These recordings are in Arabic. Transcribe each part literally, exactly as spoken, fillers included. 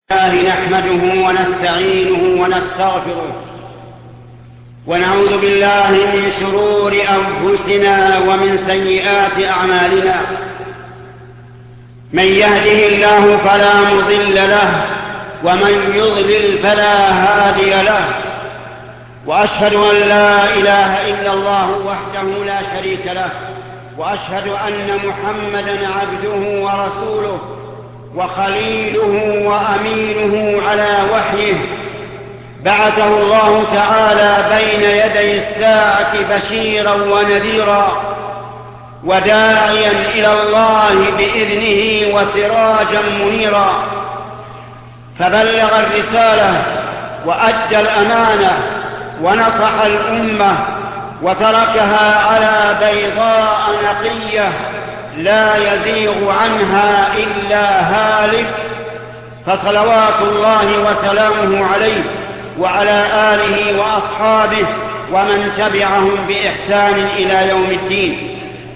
الله نحمده ونستعينه ونستغفره ونعوذ بالله من شرور أنفسنا ومن سيئات أعمالنا. من يهده الله فلا مضل له ومن يضلل فلا هادي له، وأشهد أن لا إله إلا الله وحده لا شريك له، وأشهد أن محمدًا عبده ورسوله وخليله وأمينه على وحيه، بعثه الله تعالى بين يدي الساعة بشيرا ونذيرا وداعيا إلى الله بإذنه وسراجا منيرا، فبلغ الرسالة وأدى الأمانة ونصح الأمة وتركها على بيضاء نقية لا يزيغ عنها إلا هالك، فصلوات الله وسلامه عليه وعلى آله وأصحابه ومن تبعهم بإحسان إلى يوم الدين.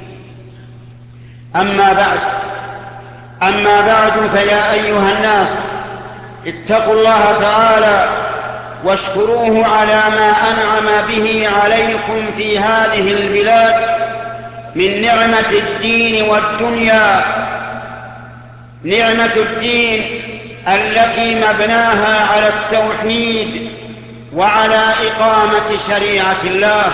أما بعد أما بعد فيا أيها الناس، اتقوا الله تعالى واشكروه على ما أنعم به عليكم في هذه البلاد من نعمة الدين والدنيا. نعمة الدين التي مبناها على التوحيد وعلى إقامة شريعة الله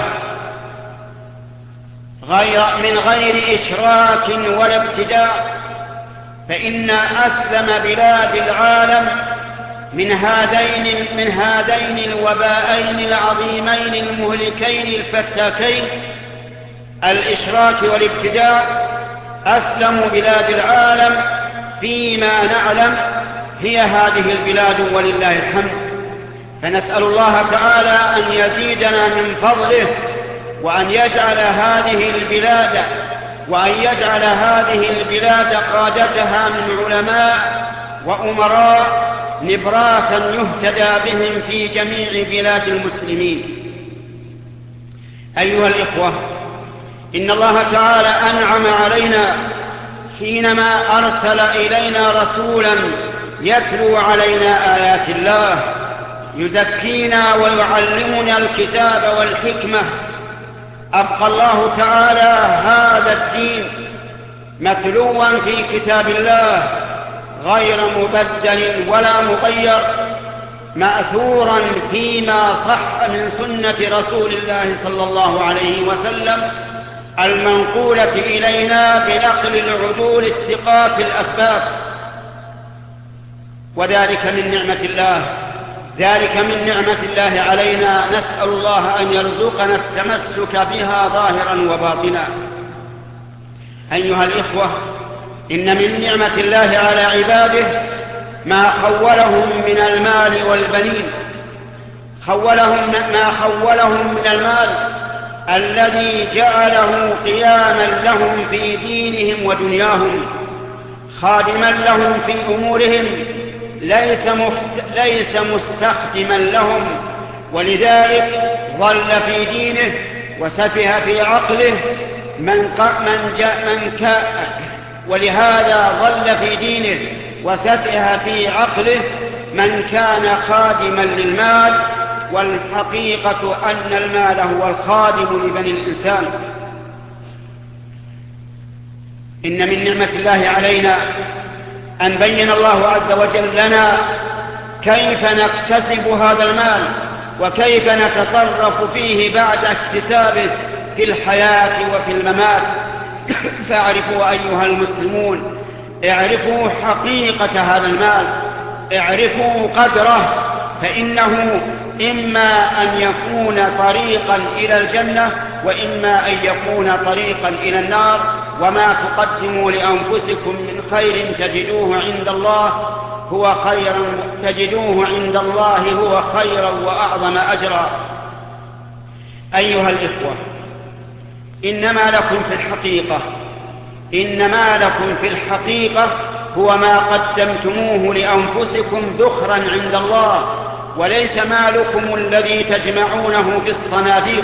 غير من غير إشراك ولا ابتداع، فإن أسلم بلاد العالم من هذين من هذين الوباءين العظيمين المهلكين الفتاكين، الإشراك والابتداع. أسلم بلاد العالم فيما نعلم هي هذه البلاد ولله الحمد، فنسأل الله تعالى أن يزيدنا من فضله، وأن يجعل هذه البلاد وأن يجعل هذه البلاد قادتها من علماء وأمراء نبراسا يهتدى بهم في جميع بلاد المسلمين. أيها الإخوة، إن الله تعالى أنعم علينا حينما أرسل إلينا رسولا يتلو علينا آيات الله، يزكينا ويعلمنا الكتاب والحكمة. أبقى الله تعالى هذا الدين متلوا في كتاب الله غير مبدل ولا مغير، مأثورا فيما صح من سنة رسول الله صلى الله عليه وسلم المنقولة إلينا بنقل العدول الثقات الأثبات. وذلك من نعمة الله ذلك من نعمة الله علينا، نسأل الله أن يرزقنا التمسك بها ظاهرا وباطنا. أيها الإخوة، إن من نعمة الله على عباده ما خولهم من المال والبنين، خولهم ما خولهم من المال الذي جعله قياما لهم في دينهم ودنياهم، خادما لهم في أمورهم، ليس ليس مستخدما لهم، ولذلك ضل في دينه وسفه في عقله من من جاء من كان ولهذا ضل في دينه وسفه في عقله من كان خادما للمال، والحقيقة أن المال هو الخادم لبني الإنسان. إن من نعمة الله علينا أن بين الله عز وجل لنا كيف نكتسب هذا المال وكيف نتصرف فيه بعد اكتسابه في الحياة وفي الممات. فاعرفوا أيها المسلمون، اعرفوا حقيقة هذا المال، اعرفوا قدره، فإنه إما أن يكون طريقا إلى الجنة وإما أن يكون طريقا إلى النار. وما تقدموا لأنفسكم من خير تجدوه عند الله هو خيرا تجدوه عند الله هو خيرا وأعظم أجرا. أيها الإخوة، إنما لكم في الحقيقة إنما لكم في الحقيقة هو ما قدمتموه لأنفسكم ذخرا عند الله، وليس مالكم الذي تجمعونه في الصناديق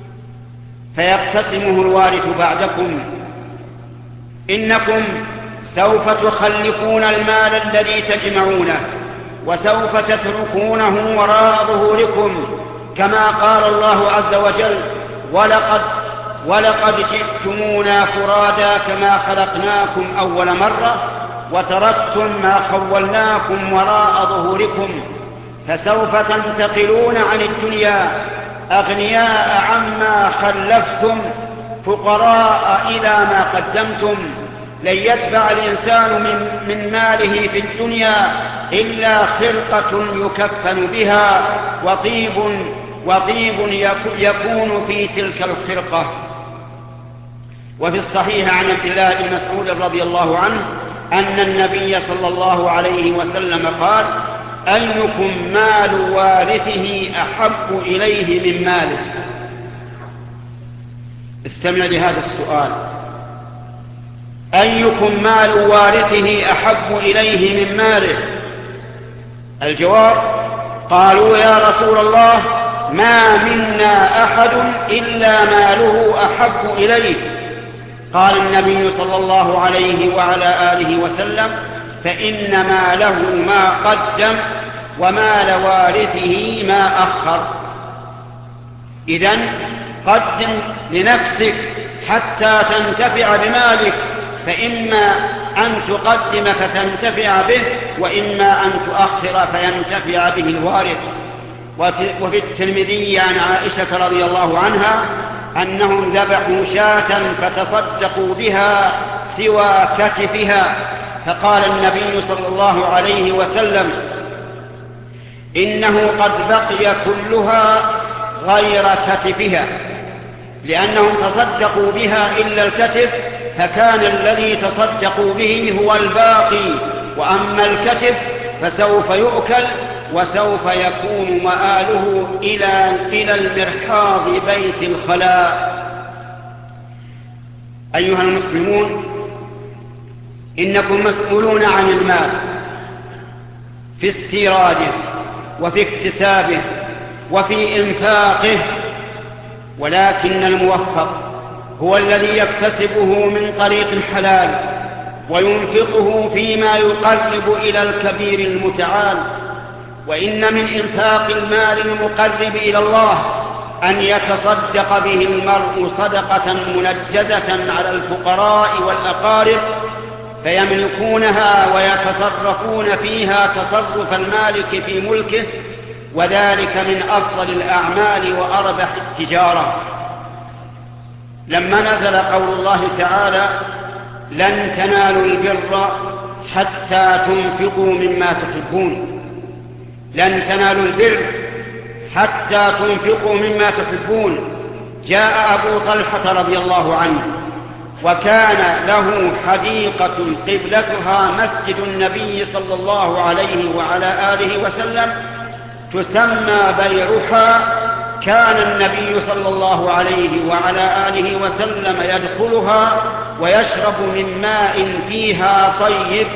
فيقتسمه الوارث بعدكم. إنكم سوف تخلفون المال الذي تجمعونه وسوف تتركونه وراء ظهوركم، كما قال الله عز وجل: ولقد, ولقد جئتمونا فرادا كما خلقناكم أول مرة وتركتم ما خولناكم وراء ظهوركم. فسوف تنتقلون عن الدنيا أغنياء عما خلفتم، فقراء إلى ما قدمتم. لن يتبع الإنسان من, من ماله في الدنيا إلا خرقة يكفن بها وطيب, وطيب يكون في تلك الخرقة. وفي الصحيح عن عبد الله بن مسعود رضي الله عنه أن النبي صلى الله عليه وسلم قال: أيكم مال وارثه أحب إليه من ماله؟ استمع لهذا السؤال: أيكم مال وارثه أحب إليه من ماله؟ الجواب: قالوا يا رسول الله ما منا أحد إلا ماله أحب إليه. قال النبي صلى الله عليه وعلى آله وسلم: فإن ماله ما قدم ومال وارثه ما أخر. إذن قدم لنفسك حتى تنتفع بمالك، فإما أن تقدم فتنتفع به، وإما أن تؤخر فينتفع به الوارث. وفي الترمذي عن عائشة رضي الله عنها أنهم ذبحوا شاة فتصدقوا بها سوى كتفها، فقال النبي صلى الله عليه وسلم: إنه قد بقي كلها غير كتفها، لأنهم تصدقوا بها إلا الكتف، فكان الذي تصدقوا به هو الباقي، وأما الكتف فسوف يؤكل وسوف يكون مآله إلى, إلى المرحاض بيت الخلاء. أيها المسلمون، إنكم مسؤولون عن المال في استيراده وفي اكتسابه وفي إنفاقه، ولكن الموفق هو الذي يكتسبه من طريق الحلال وينفقه فيما يقرب إلى الكبير المتعال. وإن من إنفاق المال المقرب إلى الله أن يتصدق به المرء صدقة منجزة على الفقراء والأقارب فيملكونها ويتصرفون فيها تصرف المالك في ملكه، وذلك من أفضل الأعمال وأربح التجارة. لما نزل قول الله تعالى: لن تنالوا البر حتى تنفقوا مما تحبون، لن تنالوا البر حتى تنفقوا مما تحبون، جاء أبو طلحة رضي الله عنه وكان له حديقة قبلتها مسجد النبي صلى الله عليه وعلى آله وسلم تسمى بيرحا. كان النبي صلى الله عليه وعلى آله وسلم يدخلها ويشرب من ماء فيها طيب.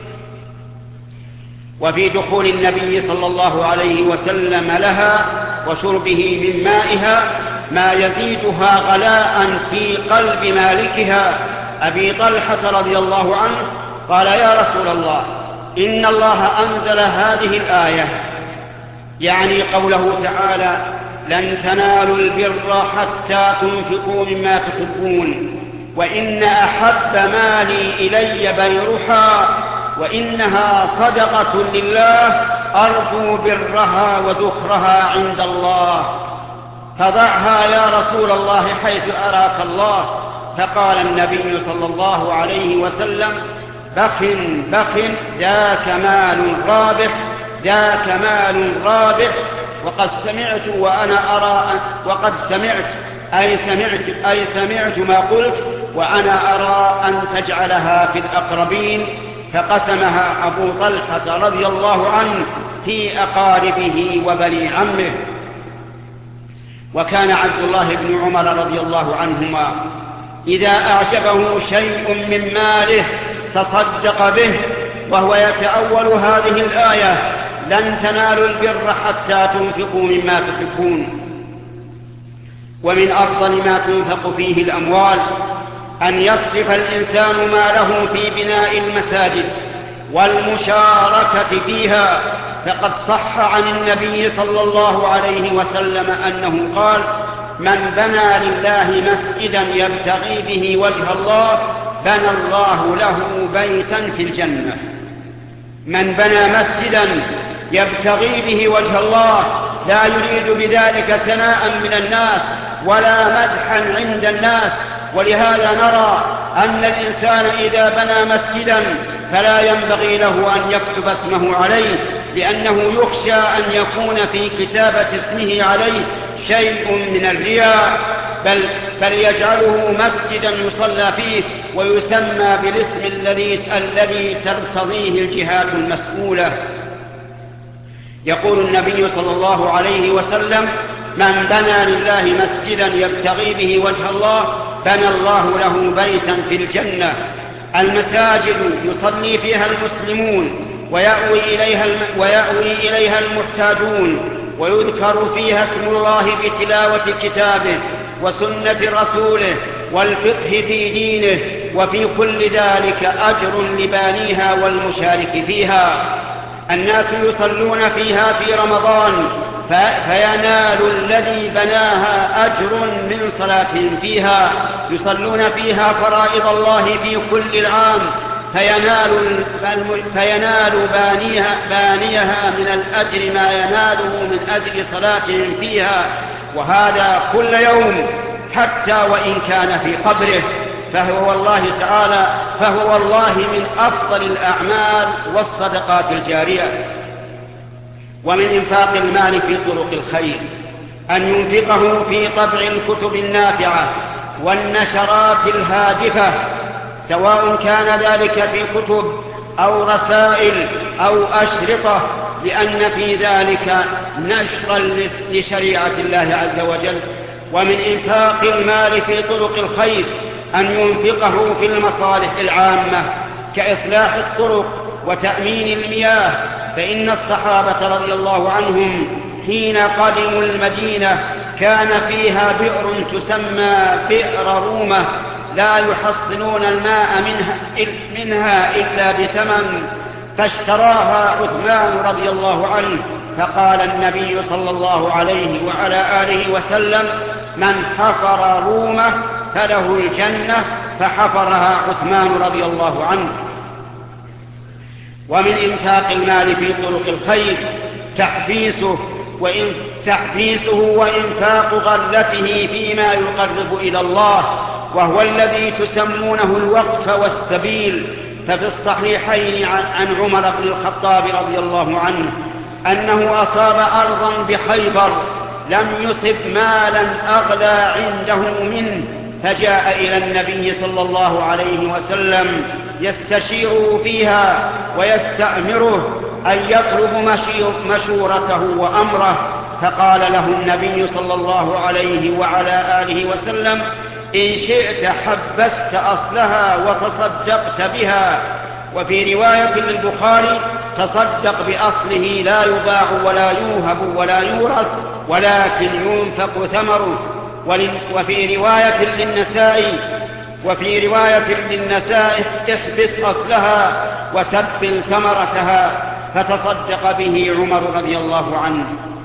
وفي دخول النبي صلى الله عليه وسلم لها وشربه من مائها ما يزيدها غلاء في قلب مالكها أبي طلحة رضي الله عنه. قال: يا رسول الله، إن الله أنزل هذه الآية، يعني قوله تعالى: لن تنالوا البر حتى تنفقوا مما تحبون، وإن أحب مالي إلي بيرحا، وإنها صدقة لله أرجو برها وذخرها عند الله، فضعها يا رسول الله حيث أراك الله. فقال النبي صلى الله عليه وسلم: بخ بخ ذاك مال رابح، ذاك مال رابح. وقد سمعت وأنا أرى وقد سمعت أي سمعت أي سمعت ما قلت وأنا أرى أن تجعلها في الأقربين. فقسمها أبو طلحة رضي الله عنه في أقاربه وبني عمه. وكان عبد الله بن عمر رضي الله عنهما إذا أعجبه شيء من ماله تصدق به، وهو يتأول هذه الآية: لن تنالوا البر حتى تنفقوا مما تحبون. ومن أفضل ما تنفق فيه الأموال أن يصرف الإنسان ماله في بناء المساجد والمشاركة فيها، فقد صح عن النبي صلى الله عليه وسلم أنه قال: من بنى لله مسجدا يبتغي به وجه الله بنى الله له بيتا في الجنة. من بنى مسجدا يبتغي به وجه الله لا يريد بذلك ثناء من الناس ولا مدحا عند الناس. ولهذا نرى أن الإنسان إذا بنى مسجدا فلا ينبغي له أن يكتب اسمه عليه، لأنه يخشى أن يكون في كتابة اسمه عليه شيء من الرياء، بل, بل يجعله مسجدا يصلى فيه ويسمى بالاسم الذي, الذي ترتضيه الجهات المسؤولة. يقول النبي صلى الله عليه وسلم: من بنى لله مسجدا يبتغي به وجه الله بنى الله له بيتا في الجنة. المساجد يصلي فيها المسلمون ويأوي إليها, الم... ويأوي إليها المحتاجون، ويذكر فيها اسم الله بتلاوة كتابه وسنة رسوله والفقه في دينه، وفي كل ذلك أجر لبانيها والمشارك فيها. الناس يصلون فيها في رمضان فينال الذي بناها أجر من صلاتهم فيها، يصلون فيها فرائض الله في كل العام فينال, فينال بانيها, بانيها من الأجر ما يناله من أجل صلاتهم فيها، وهذا كل يوم حتى وإن كان في قبره. فهو والله تعالى فهو والله من أفضل الأعمال والصدقات الجارية. ومن إنفاق المال في طرق الخير أن ينفقه في طبع الكتب النافعة والنشرات الهادفة، سواء كان ذلك في كتب أو رسائل أو أشرطة، لأن في ذلك نشرا لشريعة الله عز وجل. ومن إنفاق المال في طرق الخير أن ينفقه في المصالح العامة كإصلاح الطرق وتأمين المياه، فإن الصحابة رضي الله عنهم حين قدموا المدينة كان فيها بئر تسمى بئر رومة لا يحصلون الماء منها, منها إلا بثمن، فاشتراها عثمان رضي الله عنه، فقال النبي صلى الله عليه وعلى آله وسلم: من حفر رومة فله الجنة، فحفرها عثمان رضي الله عنه. ومن إنفاق المال في طرق الخير تحبيسه وإن تحبيسه وإنفاق غلته فيما يقرب إلى الله، وهو الذي تسمونه الوقف والسبيل. ففي الصحيحين عن عمر بن الخطاب رضي الله عنه أنه أصاب أرضا بخيبر لم يصب مالا أغلى عنده منه، فجاء إلى النبي صلى الله عليه وسلم يستشيره فيها ويستأمره أن يطلب مشورته وأمره، فقال له النبي صلى الله عليه وعلى آله وسلم: إن شئت حبست أصلها وتصدقت بها. وفي رواية للبخاري: تصدق بأصله لا يباع ولا يوهب ولا يورث ولكن ينفق ثمره. وفي رواية للنسائي وفي رواية للنسائي احبس أصلها وسبل ثمرتها، فتصدق به عمر رضي الله عنه.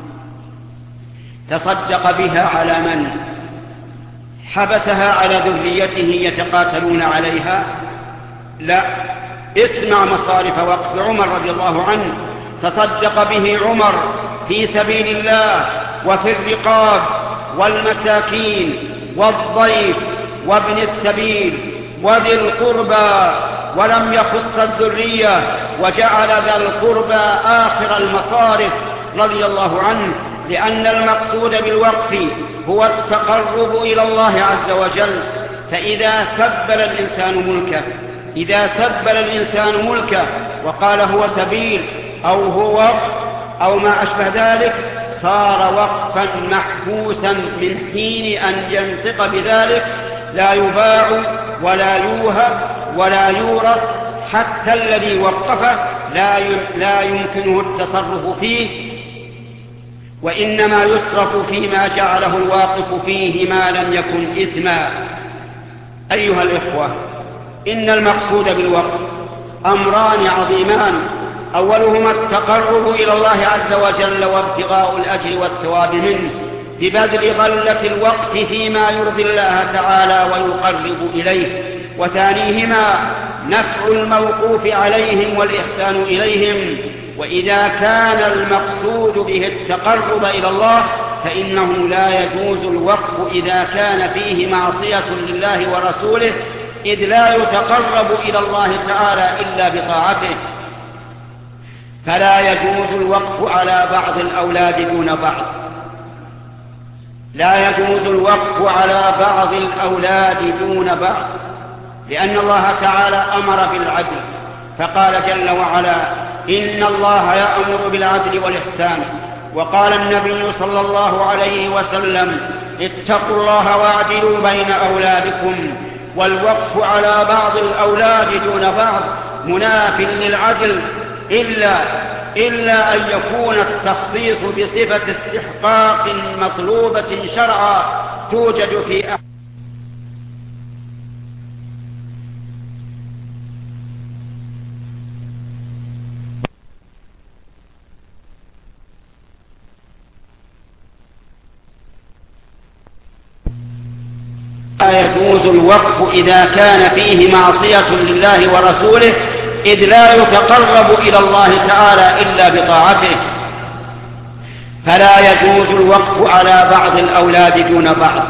تصدق بها على من؟ حبسها على ذريته يتقاتلون عليها؟ لا، اسمع مصارف وقف عمر رضي الله عنه. تصدق به عمر في سبيل الله وفي الرقاب والمساكين والضيف وابن السبيل وذي القربى، ولم يخص الذرية، وجعل ذا القربى آخر المصارف رضي الله عنه، لأن المقصود بالوقف هو التقرب إلى الله عز وجل. فإذا سبل الإنسان ملكه إذا سبل الإنسان ملكه وقال هو سبيل أو هو وقف أو ما أشبه ذلك، صار وقفا محبوسا من حين أن ينطق بذلك، لا يباع ولا يوهب ولا يورث، حتى الذي وقفه لا يمكنه التصرف فيه، وإنما يصرف فيما جعله الواقف فيه ما لم يكن إثما. أيها الإخوة، إن المقصود بالوقت أمران عظيمان، أولهما التقرب إلى الله عز وجل وابتغاء الأجر والثواب منه ببذل غلة الوقت فيما يرضي الله تعالى ويقرب إليه، وثانيهما نفع الموقوف عليهم والإحسان إليهم. وإذا كان المقصود به التقرب إلى الله فإنه لا يجوز الوقف إذا كان فيه معصية لله ورسوله، إذ لا يتقرب إلى الله تعالى إلا بطاعته. فلا يجوز الوقف على بعض الأولاد دون بعض، لا يجوز الوقف على بعض الأولاد دون بعض، لأن الله تعالى أمر بالعدل، فقال جل وعلا: إن الله يأمر بالعدل والإحسان. وقال النبي صلى الله عليه وسلم: اتقوا الله واعدلوا بين أولادكم. والوقف على بعض الأولاد دون بعض مناف للعدل، إلا, إلا أن يكون التخصيص بصفة استحقاق مطلوبة شرعا توجد في أحد لا يجوز الوقف إذا كان فيه معصية لله ورسوله، إذ لا يتقرب إلى الله تعالى إلا بطاعته. فلا يجوز الوقف على بعض الأولاد دون بعض،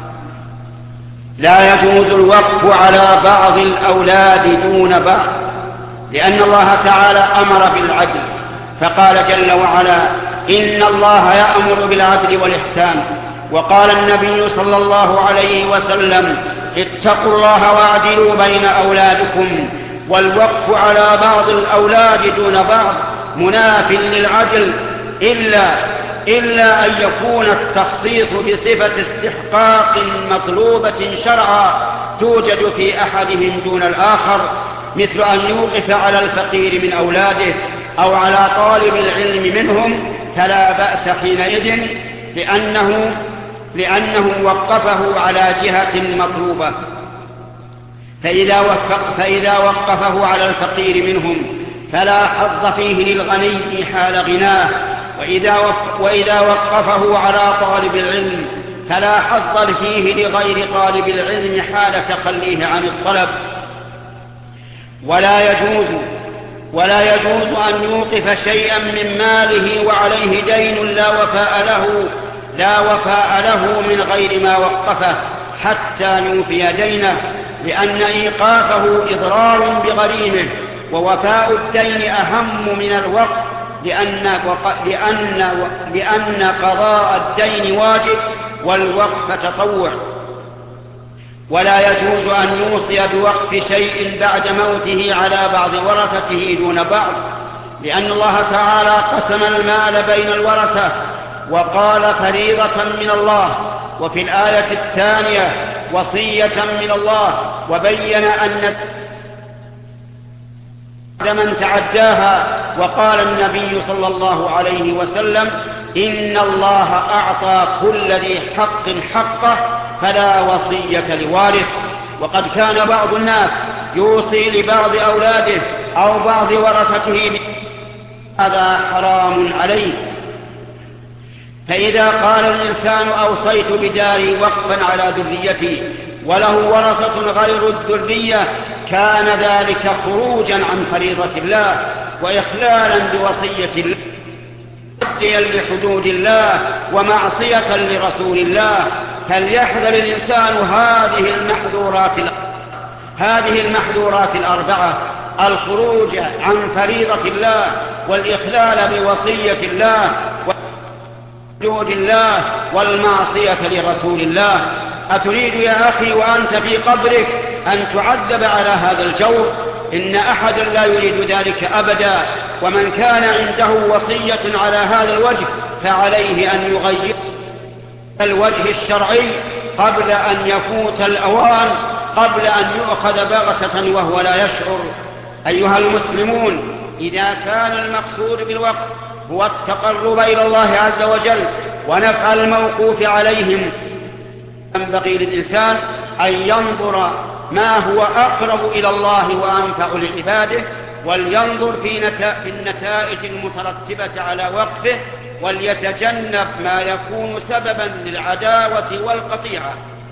لا يجوز الوقف على بعض الأولاد دون بعض، لأن الله تعالى أمر بالعدل، فقال جل وعلا: إن الله يأمر بالعدل والإحسان. وقال النبي صلى الله عليه وسلم: اتقوا الله واعدلوا بين أولادكم. والوقف على بعض الأولاد دون بعض مناف للعدل، إلا, إلا أن يكون التخصيص بصفة استحقاق مطلوبة شرعا توجد في أحدهم دون الآخر، مثل أن يوقف على الفقير من أولاده أو على طالب العلم منهم، فلا بأس حينئذ، لأنه, لأنه وقفه على جهة مطلوبة. فإذا, وفق فإذا وقفه على الفقير منهم فلا حظ فيه للغني حال غناه، وإذا, وإذا وقفه على طالب العلم فلا حظ فيه لغير طالب العلم حال تخليه عن الطلب. ولا يجوز ولا يجوز أن يوقف شيئا من ماله وعليه دين لا وفاء له لا وفاء له من غير ما وقفه حتى يوفي دينه، لأن إيقافه إضرار بغريمه، ووفاء الدين أهم من الوقف، لأن, لأن, لأن قضاء الدين واجب والوقف تطوع. ولا يجوز أن يوصي بوقف شيء بعد موته على بعض ورثته دون بعض، لأن الله تعالى قسم المال بين الورثة وقال فريضة من الله، وفي الآية الثانية وصية من الله، وبين أن من تعداها، وقال النبي صلى الله عليه وسلم: إن الله أعطى كل ذي حق حقه فلا وصية لوارث. وقد كان بعض الناس يوصي لبعض أولاده أو بعض ورثته، هذا حرام عليه. فإذا قال الإنسان: أوصيت بداري وقفا على ذريتي، وله ورثة غير الذرية، كان ذلك خروجا عن فريضة الله وإخلالا بوصية الله، تعديا لحدود الله ومعصية لرسول الله. فليحذر الإنسان هذه المحظورات هذه المحظورات الأربعة: الخروج عن فريضة الله، والإخلال بوصية الله، وحدود الله، والمعصية لرسول الله. أتريد يا أخي وأنت في قبرك أن تعذب على هذا الجور؟ إن أحدا لا يريد ذلك أبدا. ومن كان عنده وصية على هذا الوجه فعليه أن يغير الوجه الشرعي قبل أن يفوت الأوان، قبل أن يؤخذ بغتة وهو لا يشعر. أيها المسلمون، إذا كان المقصود بالوقت هو التقرب إلى الله عز وجل ونفع الموقوف عليهم، ينبغي للإنسان أن ينظر ما هو أقرب إلى الله وأنفع لعباده، ولينظر في النتائج المترتبة على وقفه، وليتجنب ما يكون سببا للعداوة والقطيعة.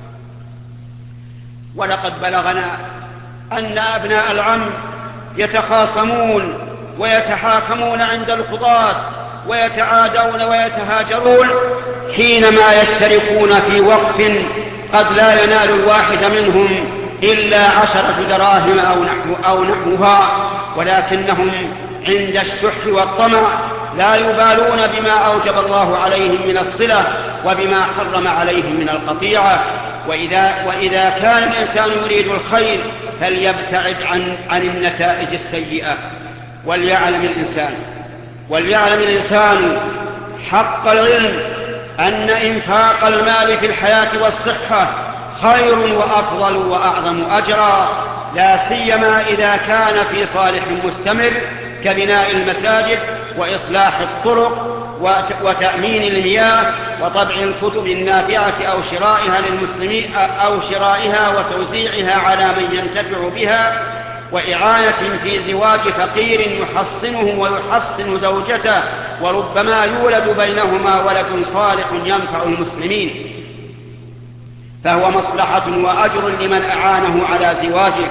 ولقد بلغنا أن أبناء العم يتخاصمون ويتحاكمون عند القضاة ويتعادون ويتهاجرون حينما يشتركون في وقف قد لا ينال الواحد منهم إلا عشرة دراهم أو, نحو أو نحوها، ولكنهم عند الشح والطمع لا يبالون بما أوجب الله عليهم من الصلة وبما حرم عليهم من القطيعة. وإذا, وإذا كان الإنسان يريد الخير فليبتعد عن, عن النتائج السيئة. وليعلم الإنسان وليعلم الإنسان حق العلم أن إنفاق المال في الحياة والصحة خير وأفضل وأعظم أجرا، لا سيما إذا كان في صالح مستمر كبناء المساجد وإصلاح الطرق وتأمين المياه وطبع الكتب النافعة أو شرائها للمسلمين أو شرائها وتوزيعها على من ينتفع بها، وإعانة في زواج فقير يحصنه ويحصن زوجته وربما يولد بينهما ولد صالح ينفع المسلمين، فهو مصلحة وأجر لمن أعانه على زواجه.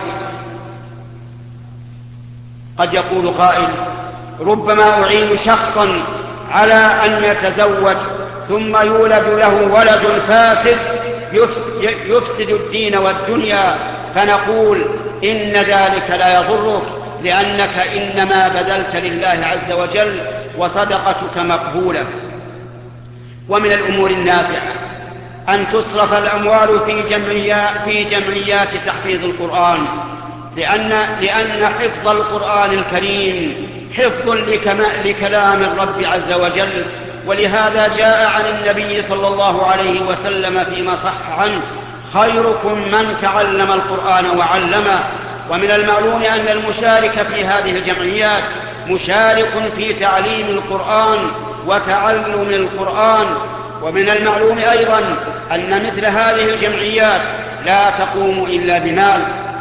قد يقول قائل: ربما أعين شخصا على أن يتزوج ثم يولد له ولد فاسد يفسد الدين والدنيا، فنقول إن ذلك لا يضرك، لأنك إنما بذلت لله عز وجل وصدقتك مقبولة. ومن الأمور النافعة أن تصرف الأموال في جمعيات, في جمعيات تحفيظ القرآن، لأن, لأن حفظ القرآن الكريم حفظ لكلام الرب عز وجل، ولهذا جاء عن النبي صلى الله عليه وسلم فيما صح عنه: خيركم من تعلم القرآن وعلمه. ومن المعلوم أن المشارك في هذه الجمعيات مشارك في تعليم القرآن وتعلم القرآن. ومن المعلوم أيضا أن مثل هذه الجمعيات لا تقوم إلا بمال،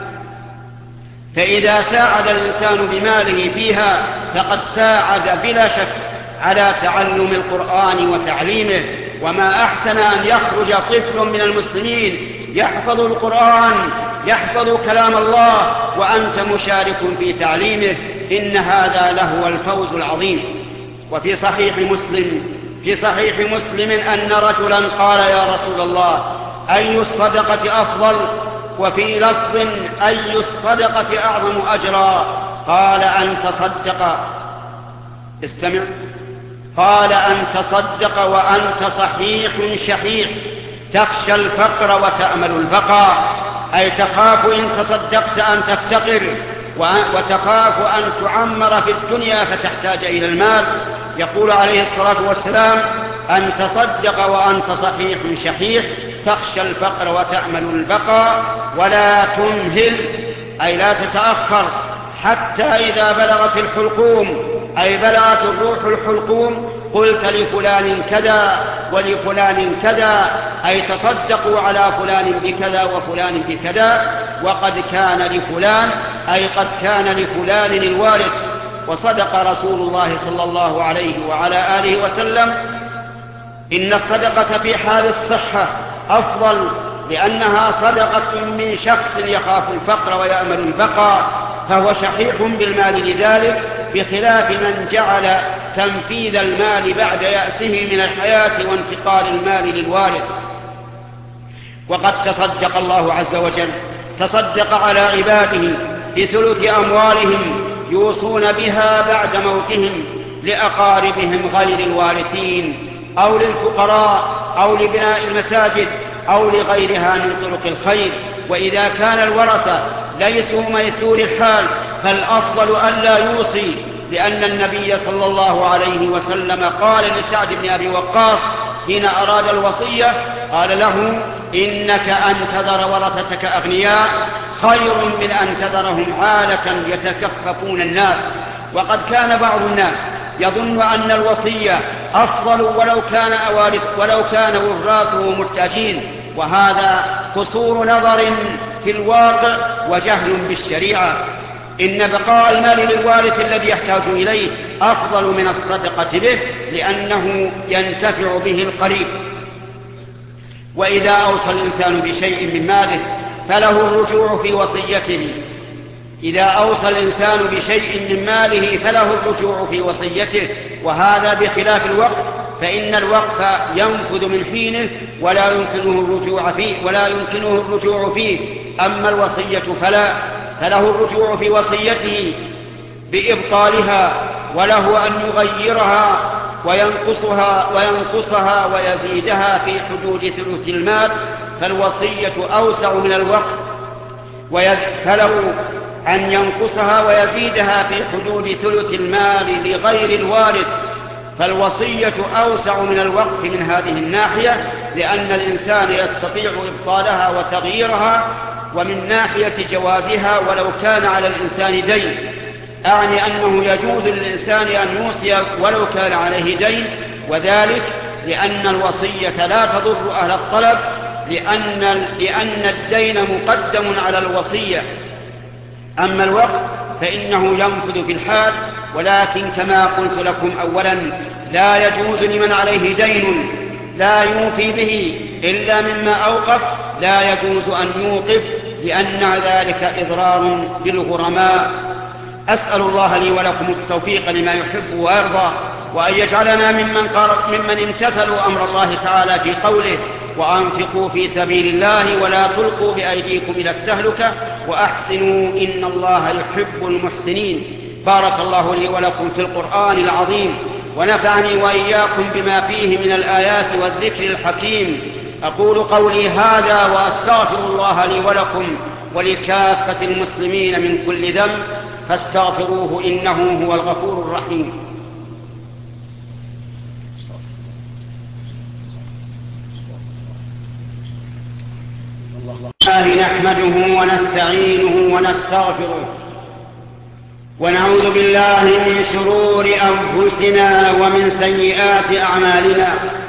فإذا ساعد الإنسان بماله فيها فقد ساعد بلا شك على تعلم القرآن وتعليمه. وما أحسن أن يخرج طفل من المسلمين يحفظ القرآن، يحفظ كلام الله، وأنت مشارك في تعليمه، إن هذا لهو الفوز العظيم. وفي صحيح مسلم في صحيح مسلم أن رجلا قال: يا رسول الله، أي الصدقة أفضل؟ وفي لفظ: أي الصدقة أعظم أجرا؟ قال: أن تصدق استمع قال أن تصدق وأنت صحيح شحيح تخشى الفقر وتأمل البقاء، أي تخاف إن تصدقت أن تفتقر، وتخاف أن تعمر في الدنيا فتحتاج إلى المال. يقول عليه الصلاة والسلام: أن تصدق وأنت صحيح شحيح تخشى الفقر وتأمل البقاء، ولا تمهل، أي لا تتأخر، حتى إذا بلغت الحلقوم، أي بلغت الروح الحلقوم، قلت لفلان كذا ولفلان كذا، أي تصدقوا على فلان بكذا وفلان بكذا، وقد كان لفلان، أي قد كان لفلان الوارث. وصدق رسول الله صلى الله عليه وعلى آله وسلم: إن الصدقة في حال الصحة أفضل، لأنها صدقة من شخص يخاف الفقر ويأمل البقاء، فهو شحيح بالمال لذلك، بخلاف من جعل تنفيذ المال بعد يأسه من الحياة وانتقال المال للوارث. وقد تصدق الله عز وجل تصدق على عباده بثلث أموالهم يوصون بها بعد موتهم لأقاربهم غير الوارثين، أو للفقراء، أو لبناء المساجد، أو لغيرها من طرق الخير. وإذا كان الورثة ليسوا ميسور الحال فالأفضل ألا يوصي، لأن النبي صلى الله عليه وسلم قال لسعد بن أبي وقاص حين أراد الوصية، قال له: إنك أن تذر ورثتك أغنياء خير من أن تذرهم عالة يتكففون الناس. وقد كان بعض الناس يظن أن الوصية أفضل ولو كان أوارث ولو كان وراثه محتاجين، وهذا قصور نظر في الواقع وجهل بالشريعة. إن بقاء المال للوارث الذي يحتاج إليه أفضل من الصدقة به، لأنه ينتفع به القريب. وإذا أوصى الإنسان بشيء من ماله فله الرجوع في وصيته. إذا أوصى الإنسان بشيء من ماله فله الرجوع في وصيته، وهذا بخلاف الوقف، فإن الوقف ينفذ من حينه ولا يمكنه الرجوع فيه ولا يمكنه الرجوع فيه أما الوصية فلا، فله الرجوع في وصيته بإبطالها، وله أن يغيرها وينقصها وينقصها ويزيدها في حدود ثلث المال، فالوصية أوسع من الوقف، فله أن ينقصها ويزيدها في حدود ثلث المال لغير الوارث، فالوصية أوسع من الوقف من هذه الناحية، لأن الإنسان يستطيع إبطالها وتغييرها، ومن ناحية جوازها ولو كان على الإنسان دين، أعني أنه يجوز للإنسان أن يوصي ولو كان عليه دين، وذلك لأن الوصية لا تضر أهل الطلب، لأن, لأن الدين مقدم على الوصية. أما الوقف فإنه ينفذ في الحال، ولكن كما قلت لكم أولا لا يجوز لمن عليه دين لا يوفي به إلا مما أوقف، لا يجوز أن يوقف، لأن ذلك إضرار بالغرماء. أسأل الله لي ولكم التوفيق لما يحب ويرضى، وأن يجعلنا ممن, ممن امتثلوا أمر الله تعالى في قوله: وأنفقوا في سبيل الله ولا تلقوا بأيديكم إلى التهلكة وأحسنوا إن الله يحب المحسنين. بارك الله لي ولكم في القرآن العظيم، ونفعني وإياكم بما فيه من الآيات والذكر الحكيم. أقول قولي هذا وأستغفر الله لي ولكم ولكافة المسلمين من كل ذنب، فاستغفروه إنه هو الغفور الرحيم. الله نحمده ونستعينه ونستغفره، ونعوذ بالله من شرور أنفسنا ومن سيئات أعمالنا.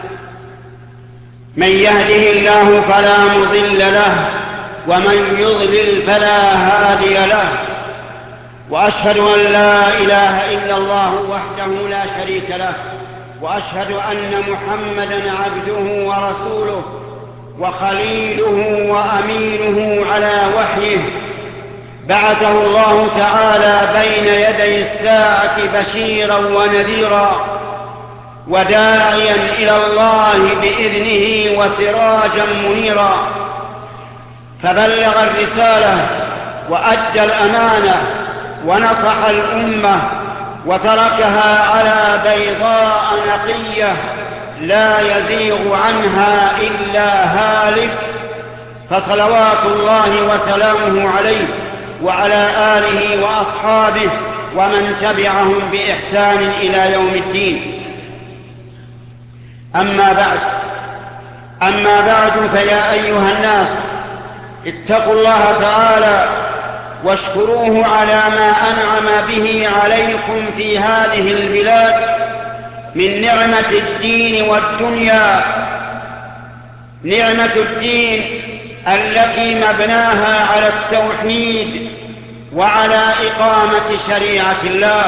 من يهده الله فلا مضل له، ومن يضلل فلا هادي له، وأشهد أن لا إله إلا الله وحده لا شريك له، وأشهد أن محمدًا عبده ورسوله وخليله وأمينه على وحيه، بعثه الله تعالى بين يدي الساعة بشيرا ونذيرا، وداعيا إلى الله بإذنه وسراجا منيرا، فبلغ الرسالة وأدى الأمانة ونصح الأمة، وتركها على بيضاء نقية لا يزيغ عنها إلا هالك، فصلوات الله وسلامه عليه وعلى آله وأصحابه ومن تبعهم بإحسان إلى يوم الدين. أما بعد أما بعد فيا أيها الناس، اتقوا الله تعالى واشكروه على ما أنعم به عليكم في هذه البلاد من نعمة الدين والدنيا. نعمة الدين التي مبناها على التوحيد وعلى إقامة شريعة الله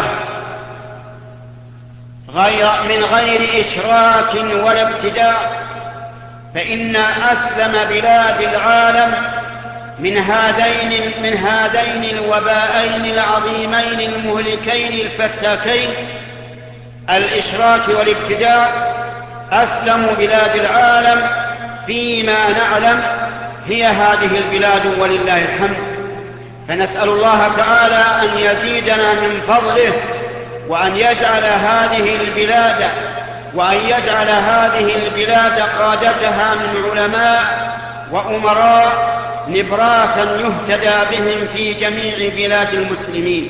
غير من غير إشراك ولا ابتداع، فإن أسلم بلاد العالم من هذين من هذين الوباءين العظيمين المهلكين الفتاكين، الإشراك والابتداع. أسلم بلاد العالم فيما نعلم هي هذه البلاد ولله الحمد، فنسأل الله تعالى أن يزيدنا من فضله، وأن يجعل هذه البلاد وأن يجعل هذه البلاد قادتها من علماء وأمراء نبراسا يهتدى بهم في جميع بلاد المسلمين.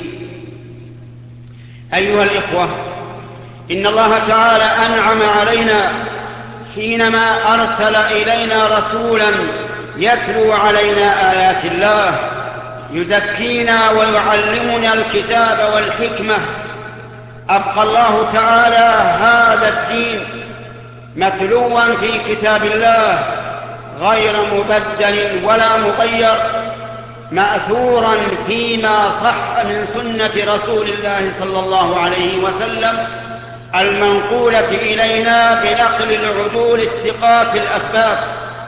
أيها الإخوة، إن الله تعالى أنعم علينا حينما أرسل إلينا رسولا يتلو علينا آيات الله، يزكينا ويعلمنا الكتاب والحكمة. أبقى الله تعالى هذا الدين متلوا في كتاب الله غير مبدل ولا مغير، مأثورا فيما صح من سنة رسول الله صلى الله عليه وسلم المنقولة إلينا بنقل العدول الثقات الأثبات.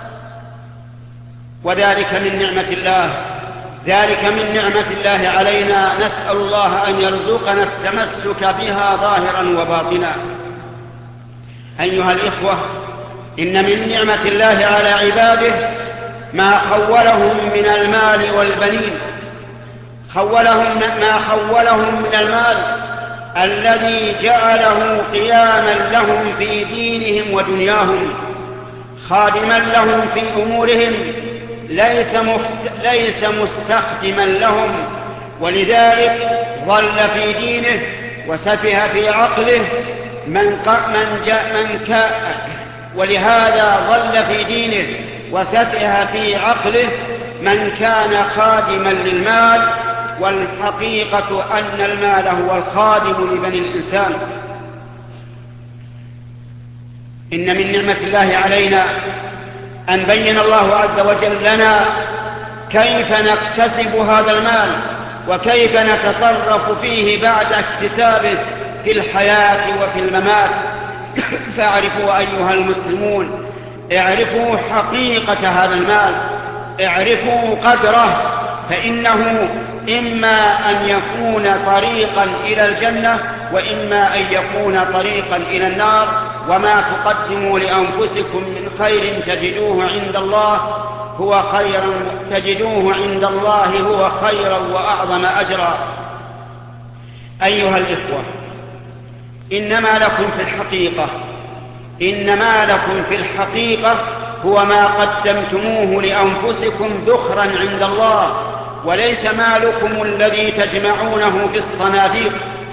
وذلك من نعمة الله ذلك من نعمة الله علينا، نسأل الله أن يرزقنا التمسك بها ظاهرا وباطنا. أيها الإخوة، إن من نعمة الله على عباده ما خولهم من المال والبنين، خولهم ما خولهم من المال الذي جعله قياما لهم في دينهم ودنياهم، خادما لهم في أمورهم، ليس, ليس مستخدما لهم، ولذلك ظل في دينه وسفه في عقله من, من, جاء من كان ولهذا ظل في دينه وسفه في عقله من كان خادما للمال، والحقيقة أن المال هو الخادم لبني الإنسان. إن من نعمة الله علينا أن بين الله عز وجل لنا كيف نكتسب هذا المال وكيف نتصرف فيه بعد اكتسابه في الحياة وفي الممات. فاعرفوا أيها المسلمون، اعرفوا حقيقة هذا المال، اعرفوا قدره، فإنه إما أن يكون طريقا إلى الجنة وإما أن يكون طريقا إلى النار. وما تقدموا لأنفسكم من خير تجدوه عند الله هو خيرا تجدوه عند الله هو خيرا وأعظم أجرا. أيها الإخوة، إنما لكم في الحقيقة إنما لكم في الحقيقة هو ما قدمتموه لأنفسكم ذخرا عند الله، وليس مالكم الذي تجمعونه في الصناديق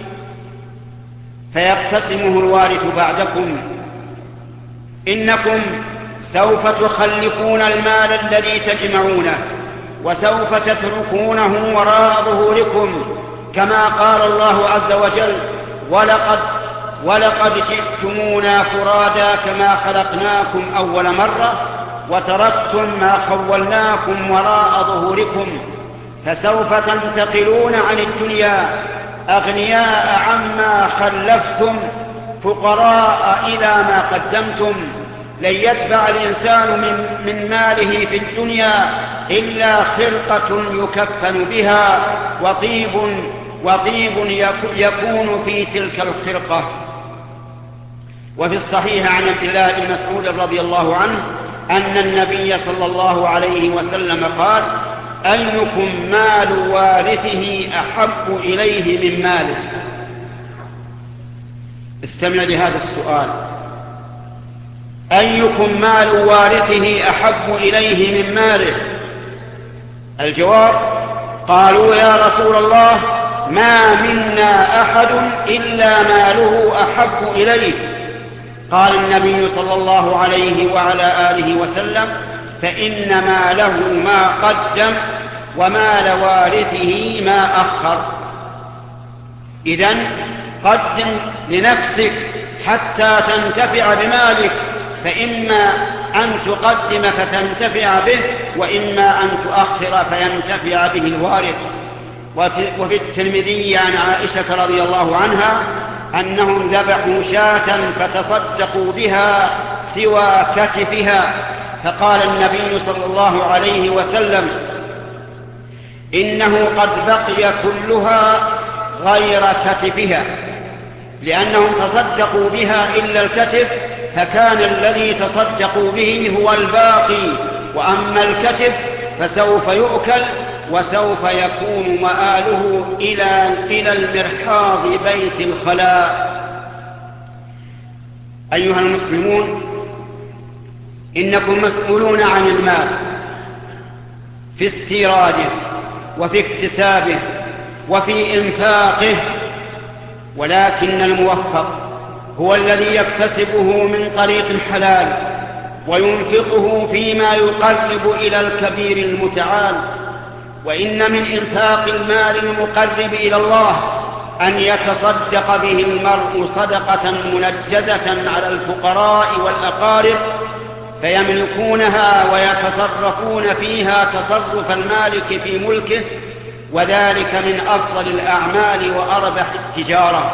فيقتسمه الوارث بعدكم. إنكم سوف تخلفون المال الذي تجمعونه وسوف تتركونه وراء ظهوركم، كما قال الله عز وجل: ولقد ولقد جئتمونا فرادا كما خلقناكم أول مرة وتركتم ما خولناكم وراء ظهوركم. فسوف تنتقلون عن الدنيا أغنياء عما خلفتم، فقراء إلى ما قدمتم. لن يتبع الإنسان من, من ماله في الدنيا إلا خرقة يكفن بها وطيب, وطيب يكون في تلك الخرقة. وفي الصحيح عن عبد الله بن مسعود رضي الله عنه أن النبي صلى الله عليه وسلم قال: أيكم مال وارثه أحب إليه من ماله؟ استمع لهذا السؤال: أيكم مال وارثه أحب إليه من ماله؟ الجواب: قالوا يا رسول الله ما منا أحد إلا ماله أحب إليه. قال النبي صلى الله عليه وعلى آله وسلم: فإن ماله ما قدم ومال وارثه ما أخر. إذن قدم لنفسك حتى تنتفع بمالك، فإما أن تقدم فتنتفع به وإما أن تؤخر فينتفع به الوارث. وفي الترمذي عن عائشة رضي الله عنها أنهم ذبحوا شاة فتصدقوا بها سوى كتفها، فقال النبي صلى الله عليه وسلم: إنه قد بقي كلها غير كتفها، لأنهم تصدقوا بها إلا الكتف، فكان الذي تصدقوا به هو الباقي، وأما الكتف فسوف يؤكل وسوف يكون مآله إلى إلى المرحاض بيت الخلاء. أيها المسلمون، إنكم مسؤولون عن المال في استيراده وفي اكتسابه وفي إنفاقه، ولكن الموفق هو الذي يكتسبه من طريق حلال وينفقه فيما يقرب إلى الكبير المتعال. وإن من إنفاق المال المقرب إلى الله أن يتصدق به المرء صدقة منجزة على الفقراء والأقارب فيملكونها ويتصرفون فيها تصرف المالك في ملكه، وذلك من أفضل الأعمال وأربح التجارة.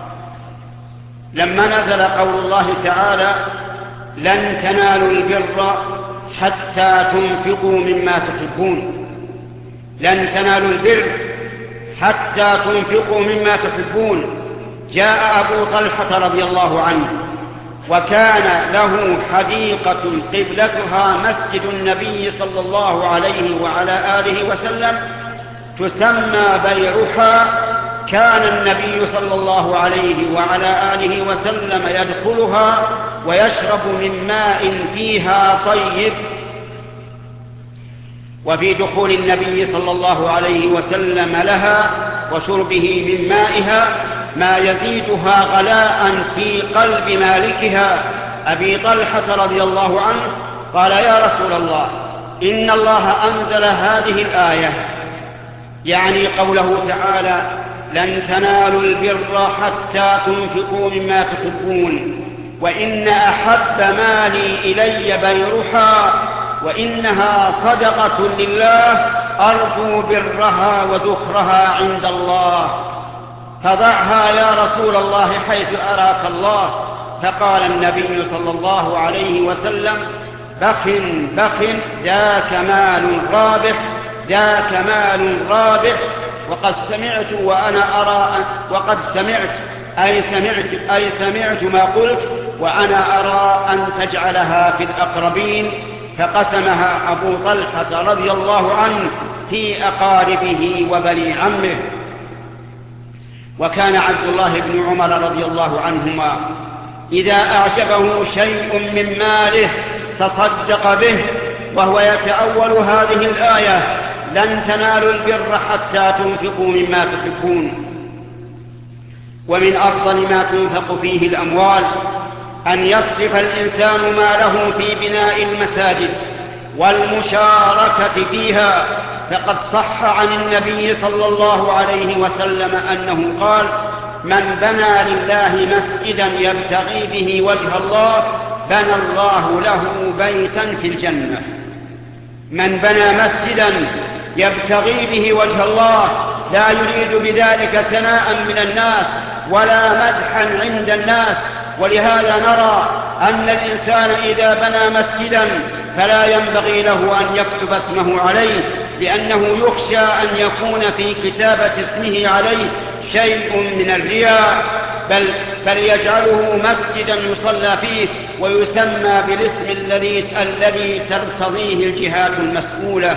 لما نزل قول الله تعالى: لن تنالوا البر حتى تنفقوا مما تحبون، لن تنالوا البر حتى تنفقوا مما تحبون، جاء أبو طلحة رضي الله عنه وكان له حديقة قبلتها مسجد النبي صلى الله عليه وعلى آله وسلم تسمى بيرحا، كان النبي صلى الله عليه وعلى آله وسلم يدخلها ويشرب من ماء فيها طيب. وفي دخول النبي صلى الله عليه وسلم لها وشربه من مائها ما يزيدها غلاء في قلب مالكها أبي طلحة رضي الله عنه. قال: يا رسول الله، إن الله أنزل هذه الآية، يعني قوله تعالى: لن تنالوا البر حتى تنفقوا مما تحبون، وإن أحب مالي إلي بيرحا، وإنها صدقة لله أرجو برها وذخرها عند الله، فضعها يا رسول الله حيث أراك الله. فقال النبي صلى الله عليه وسلم: بخ بخ، ذاك مال رابح، ذاك مال رابح. وقد سمعت وأنا أرى وقد سمعت أي سمعت أي سمعت ما قلت، وأنا أرى أن تجعلها في الأقربين. فقسمها أبو طلحة رضي الله عنه في أقاربه وبني عمه. وكان عبد الله بن عمر رضي الله عنهما إذا أعجبه شيء من ماله تصدق به، وهو يتأول هذه الآية: لن تنالوا البر حتى تنفقوا مما تحبون. ومن أفضل ما تنفق فيه الأموال أن يصرف الإنسان ماله في بناء المساجد والمشاركة فيها، فقد صح عن النبي صلى الله عليه وسلم أنه قال: من بنى لله مسجدا يبتغي به وجه الله بنى الله له بيتا في الجنة. من بنى مسجدا يبتغي به وجه الله لا يريد بذلك ثناء من الناس ولا مدحا عند الناس. ولهذا نرى أن الإنسان إذا بنى مسجدا فلا ينبغي له أن يكتب اسمه عليه، لأنه يخشى أن يكون في كتابة اسمه عليه شيء من الرياء، بل, بل يجعله مسجدا يصلى فيه ويسمى بالاسم الذي, الذي ترتضيه الجهات المسؤولة.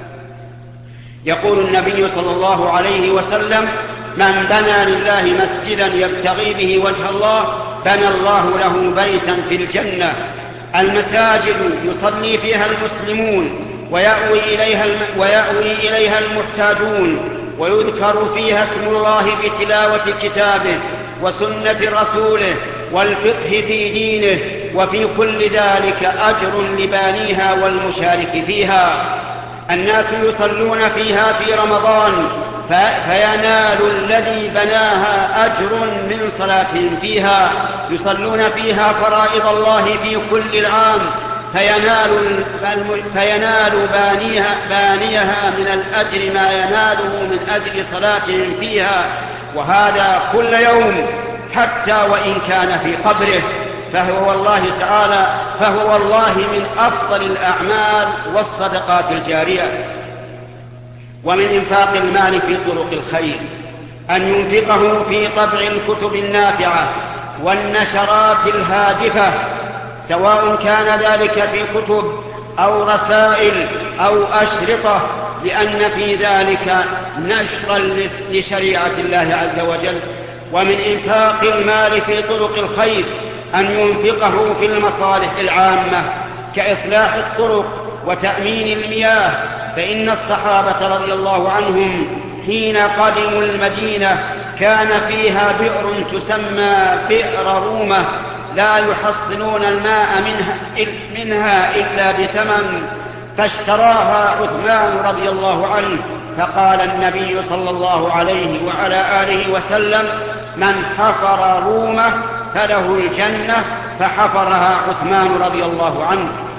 يقول النبي صلى الله عليه وسلم: من بنى لله مسجدا يبتغي به وجه الله بنى الله له بيتا في الجنة. المساجد يصلي فيها المسلمون ويأوي إليها, الم... ويأوي إليها المحتاجون، ويذكر فيها اسم الله بتلاوة كتابه وسنة رسوله والفقه في دينه، وفي كل ذلك أجر لبانيها والمشارك فيها. الناس يصلون فيها في رمضان فينال الذي بناها أجر من صلاتهم فيها، يصلون فيها فرائض الله في كل العام فينال, فينال بانيها, بانيها من الأجر ما يناله من أجل صلاتهم فيها، وهذا كل يوم حتى وإن كان في قبره. فهو والله تعالى فهو والله من أفضل الأعمال والصدقات الجارية. ومن إنفاق المال في طرق الخير أن ينفقه في طبع الكتب النافعة والنشرات الهادفة، سواء كان ذلك في كتب أو رسائل أو أشرطة، لأن في ذلك نشرا لشريعة الله عز وجل. ومن إنفاق المال في طرق الخير أن ينفقه في المصالح العامة كإصلاح الطرق وتأمين المياه، فإن الصحابة رضي الله عنهم حين قدموا المدينة كان فيها بئر تسمى بئر رومة لا يحصلون الماء منها, منها إلا بثمن، فاشتراها عثمان رضي الله عنه. فقال النبي صلى الله عليه وعلى آله وسلم: من حفر رومة فله الجنة، فحفرها عثمان رضي الله عنه.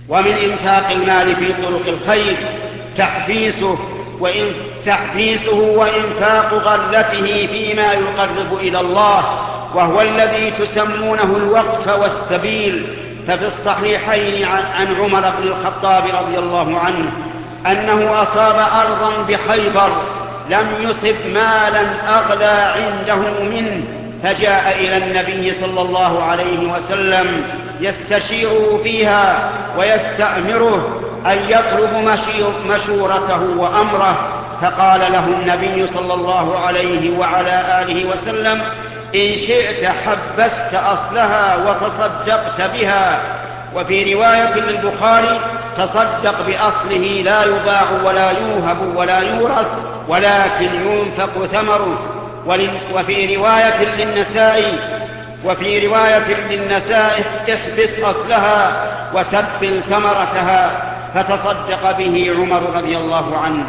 ومن إنفاق المال في طرق الخير تحبيسه وإن تحبيسه وإنفاق غلته فيما يقرب إلى الله، وهو الذي تسمونه الوقف والسبيل. ففي الصحيحين عن عمر بن الخطاب رضي الله عنه أنه أصاب أرضا بخيبر لم يصب مالا أغلى عنده منه، فجاء إلى النبي صلى الله عليه وسلم يستشيره فيها ويستأمره أن يطلب مشورته وأمره، فقال له النبي صلى الله عليه وعلى آله وسلم: إن شئت حبست أصلها وتصدقت بها. وفي رواية للبخاري: تصدق بأصله لا يباع ولا يوهب ولا يورث ولكن ينفق ثمره. وفي رواية للنسائي وفي رواية للنسائي: احبس أصلها وسبل ثمرتها. فتصدق به عمر رضي الله عنه.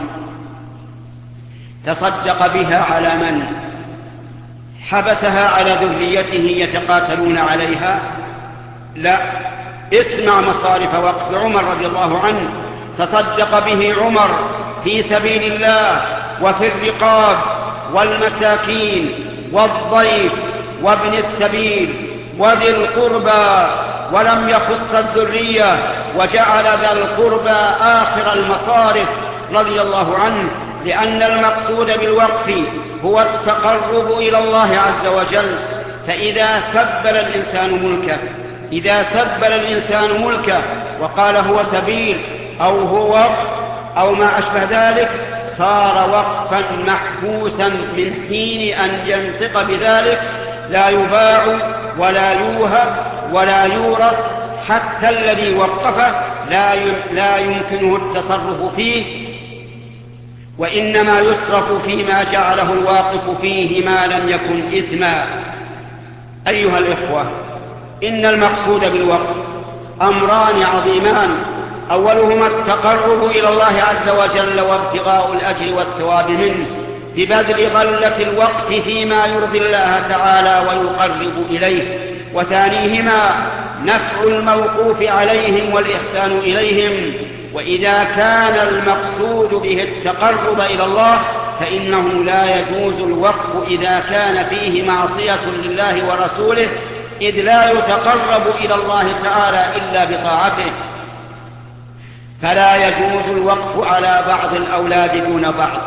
تصدق بها على من؟ حبسها على ذريته يتقاتلون عليها؟ لا، اسمع مصارف وقف عمر رضي الله عنه. تصدق به عمر في سبيل الله وفي الرقاب والمساكين والضيف وابن السبيل وذي القربى، ولم يخص الذرية، وجعل ذا القربى آخر المصارف رضي الله عنه، لأن المقصود بالوقف هو التقرب إلى الله عز وجل. فإذا سبل الإنسان ملكه إذا سبل الإنسان ملكه وقال هو سبيل أو هو وقف أو ما أشبه ذلك، صار وقفا محبوسا من حين أن ينطق بذلك، لا يباع ولا يوهب ولا يورث، حتى الذي وقفه لا يمكنه التصرف فيه، وإنما يصرف فيما جعله الواقف فيه ما لم يكن إثما. أيها الإخوة، إن المقصود بالوقف أمران عظيمان: أولهما التقرب إلى الله عز وجل وابتغاء الأجر والثواب منه ببذل غلة الوقف فيما يرضي الله تعالى ويقرب إليه، وثانيهما نفع الموقوف عليهم والإحسان إليهم. وإذا كان المقصود به التقرب إلى الله فإنه لا يجوز الوقف إذا كان فيه معصية لله ورسوله، إذ لا يتقرب إلى الله تعالى إلا بطاعته. فلا يجوز الوقف على بعض الأولاد دون بعض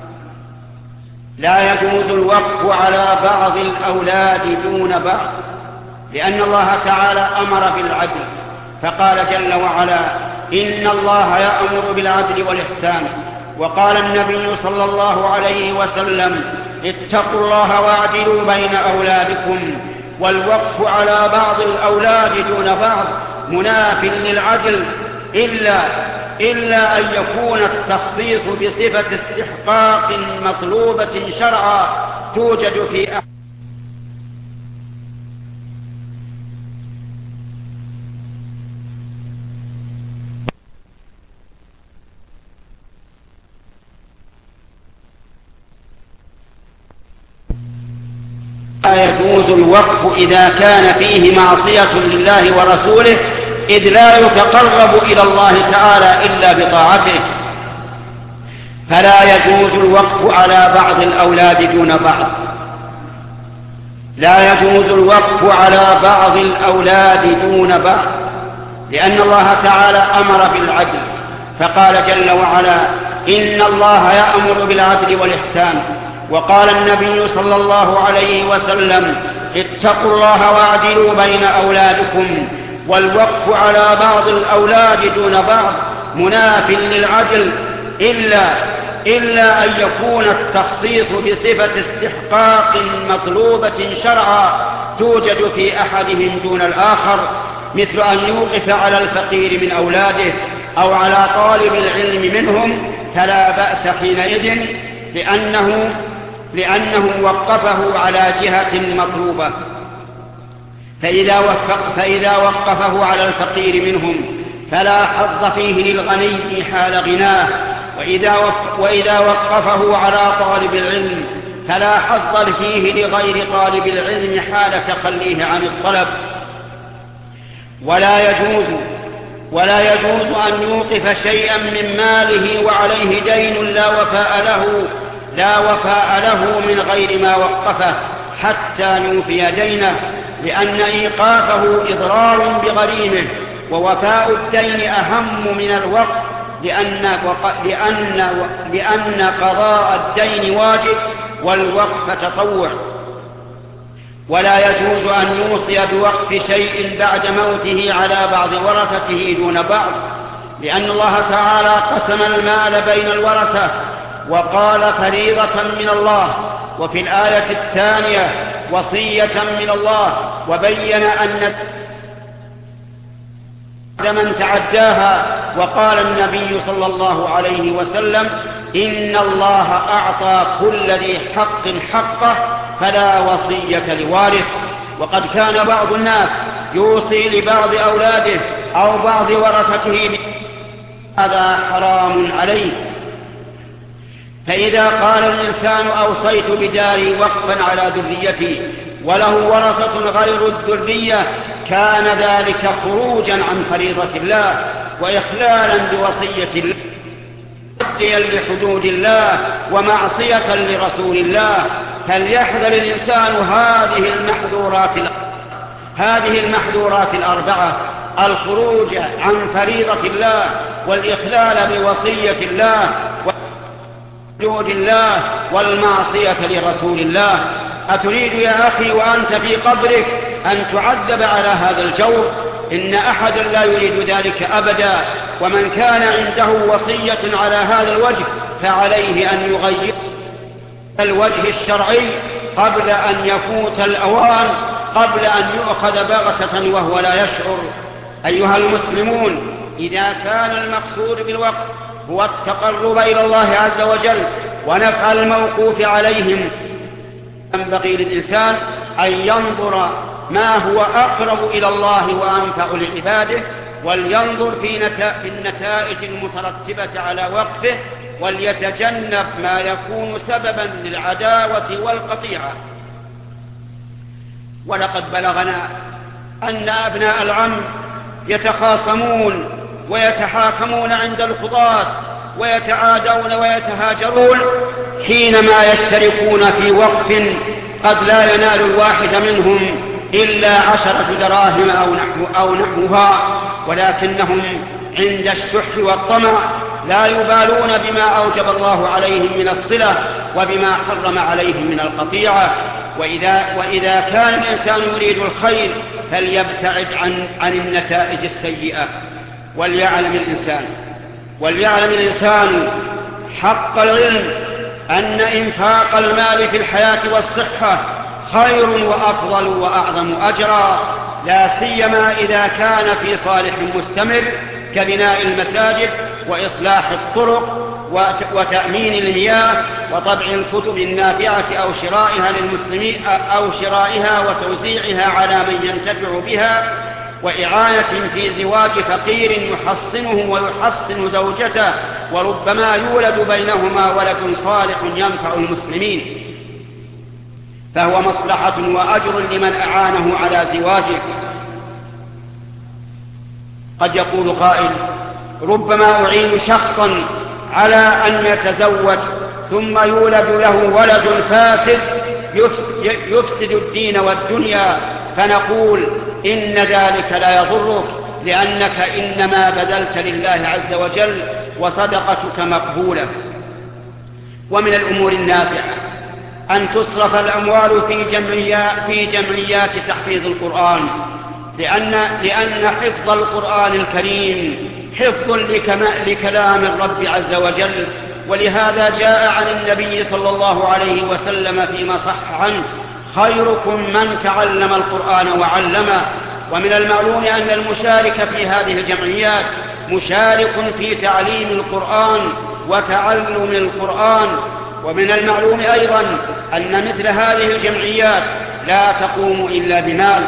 لا يجوز الوقف على بعض الأولاد دون بعض لأن الله تعالى أمر بالعدل، فقال جل وعلا: إن الله يأمر بالعدل والإحسان. وقال النبي صلى الله عليه وسلم: اتقوا الله واعدلوا بين أولادكم. والوقف على بعض الأولاد دون بعض مناف للعدل، إلا, إلا أن يكون التخصيص بصفة استحقاق مطلوبة شرعا توجد في أحد لا يجوز الوقف إذا كان فيه معصية لله ورسوله، إذ لا يتقرب إلى الله تعالى إلا بطاعته. فلا يجوز الوقف على بعض الأولاد دون بعض لا يجوز الوقف على بعض الأولاد دون بعض لأن الله تعالى أمر بالعدل، فقال جل وعلا: إن الله يأمر بالعدل والإحسان. وقال النبي صلى الله عليه وسلم: اتقوا الله واعدلوا بين أولادكم. والوقف على بعض الأولاد دون بعض مناف للعدل، إلا, إلا أن يكون التخصيص بصفة استحقاق مطلوبة شرعا توجد في أحدهم دون الآخر، مثل أن يوقف على الفقير من أولاده أو على طالب العلم منهم، فلا بأس حينئذ لأنه, لأنه وقفه على جهة مطلوبة. فإذا, وفق فإذا وقفه على الفقير منهم فلا حظ فيه للغني حال غناه، وإذا, وإذا وقفه على طالب العلم فلا حظ فيه لغير طالب العلم حال تخليه عن الطلب. ولا يجوز ولا يجوز أن يوقف شيئا من ماله وعليه دين لا وفاء له لا وفاء له من غير ما وقفه حتى يوفي دينه، لأن إيقافه إضرار بغريمه، ووفاء الدين أهم من الوقف، لأن, لأن, لأن قضاء الدين واجب والوقف تطوع. ولا يجوز أن يوصي بوقف شيء بعد موته على بعض ورثته دون بعض، لأن الله تعالى قسم المال بين الورثة وقال فريضة من الله، وفي الآية الثانية وصية من الله، وبين أن من تعداها، وقال النبي صلى الله عليه وسلم: إن الله أعطى كل ذي حق حقه فلا وصية لوارث. وقد كان بعض الناس يوصي لبعض أولاده أو بعض ورثته، هذا حرام عليه. فإذا قال الإنسان: أوصيت بداري وقفا على ذريتي، وله ورثة غير الذرية، كان ذلك خروجا عن فريضة الله وإخلالا بوصية الله، تعديا لحدود الله ومعصية لرسول الله. فليحذر الإنسان هذه المحظورات هذه المحظورات الأربعة: الخروج عن فريضة الله، والإخلال بوصية الله، وحدود الله، والمعصية لرسول الله. أتريد يا أخي وأنت في قبرك أن تعذب على هذا الجور؟ إن أحدا لا يريد ذلك أبدا. ومن كان عنده وصية على هذا الوجه فعليه أن يغير الوجه الشرعي قبل أن يفوت الأوان، قبل أن يؤخذ بغتة وهو لا يشعر. أيها المسلمون، إذا كان المقصود بالوقف هو التقرب إلى الله عز وجل ونفع الموقوف عليهم، ينبغي للإنسان أن ينظر ما هو أقرب إلى الله وأنفع لعباده، ولينظر في النتائج المترتبة على وقفه، وليتجنب ما يكون سببا للعداوة والقطيعة. ولقد بلغنا أن أبناء العم يتخاصمون ويتحاكمون عند القضاة، ويتعادون ويتهاجرون حينما يشتركون في وقف قد لا ينال الواحد منهم إلا عشرة دراهم أو, نحو أو نحوها، ولكنهم عند الشح والطمع لا يبالون بما أوجب الله عليهم من الصلة وبما حرم عليهم من القطيعة. وإذا, وإذا كان الإنسان يريد الخير فليبتعد عن, عن النتائج السيئة. وليعلم الإنسان وليعلم الإنسان حق العلم أن إنفاق المال في الحياة والصحة خير وأفضل وأعظم أجرا، لا سيما إذا كان في صالح مستمر كبناء المساجد وإصلاح الطرق وتأمين المياه وطبع الكتب النافعة أو شرائها للمسلمين أو شرائها وتوزيعها على من ينتفع بها، وإعانة في زواج فقير يحصنه ويحصن زوجته، وربما يولد بينهما ولد صالح ينفع المسلمين، فهو مصلحة وأجر لمن أعانه على زواجه. قد يقول قائل: ربما أعين شخصا على أن يتزوج ثم يولد له ولد فاسد يفسد الدين والدنيا، فنقول: إن ذلك لا يضرك، لأنك إنما بذلت لله عز وجل وصدقتك مقبولة. ومن الأمور النافعة أن تصرف الأموال في جمعيات, في جمعيات تحفيظ القرآن، لأن, لأن حفظ القرآن الكريم حفظ لكلام الرب عز وجل. ولهذا جاء عن النبي صلى الله عليه وسلم فيما صح عنه: خيركم من تعلم القرآن وعلمه. ومن المعلوم أن المشارك في هذه الجمعيات مشارك في تعليم القرآن وتعلم القرآن. ومن المعلوم أيضا أن مثل هذه الجمعيات لا تقوم إلا بمال،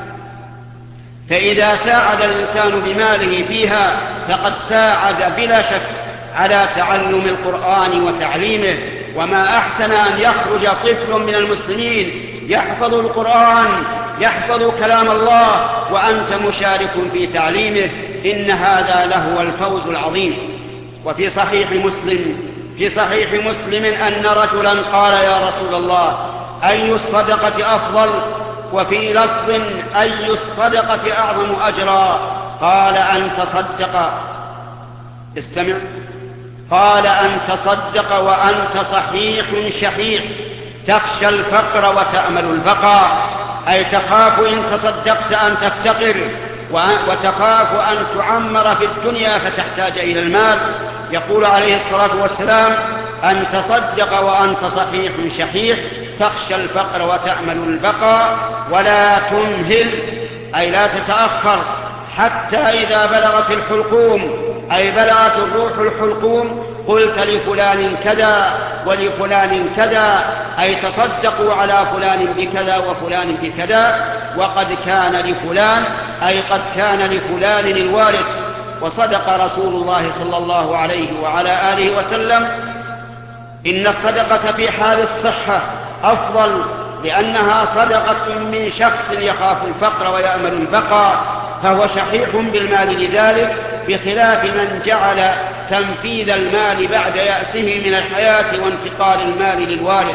فإذا ساعد الإنسان بماله فيها فقد ساعد بلا شك على تعلم القرآن وتعليمه. وما أحسن أن يخرج طفل من المسلمين يحفظ القرآن يحفظ كلام الله وأنت مشارك في تعليمه، إن هذا لهو الفوز العظيم. وفي صحيح مسلم في صحيح مسلم أن رجلا قال: يا رسول الله، أي الصدقة أفضل؟ وفي لفظ: أي الصدقة أعظم أجرا؟ قال: أن تصدق استمع قال أن تصدق وأنت صحيح شحيح تخشى الفقر وتأمل البقاء، أي تخاف إن تصدقت أن تفتقر، وتخاف أن تعمر في الدنيا فتحتاج إلى المال. يقول عليه الصلاة والسلام: أن تصدق وأنت صحيح شحيح تخشى الفقر وتأمل البقاء، ولا تمهل، أي لا تتأخر، حتى إذا بلغت الحلقوم، أي بلغت الروح الحلقوم، قلت لفلان كذا ولفلان كذا، أي تصدقوا على فلان بكذا وفلان بكذا، وقد كان لفلان، أي قد كان لفلان الوارث. وصدق رسول الله صلى الله عليه وعلى آله وسلم: إن الصدقة في حال الصحة أفضل، لأنها صدقة من شخص يخاف الفقر ويأمل البقاء، فهو شحيح بالمال لذلك، بخلاف من جعل تنفيذ المال بعد يأسه من الحياة وانتقال المال للوارث.